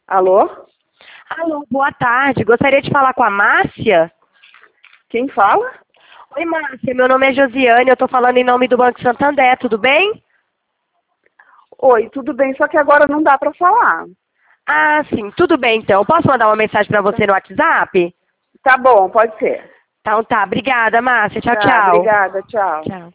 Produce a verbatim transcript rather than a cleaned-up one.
Alô? Alô, boa tarde. Gostaria de falar com a Márcia? Quem fala? Oi, Márcia. Meu nome é Josiane. Eu estou falando em nome do Banco Santander. Tudo bem? Oi, tudo bem, só que agora não dá para falar. Ah, sim. Tudo bem, então. Posso mandar uma mensagem para você no WhatsApp? Tá bom, pode ser. Então tá. Obrigada, Márcia. Tchau, Tá, tchau. obrigada, tchau. Tchau.